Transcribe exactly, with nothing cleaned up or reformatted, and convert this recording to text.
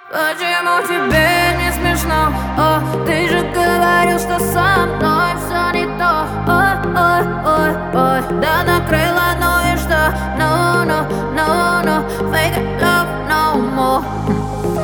Почему тебе не смешно? О, ты же говорил, что со мной все не то. Ой, ой, ой, ой, да накрыло, ну и что? No, no, no, no, fake it love no more.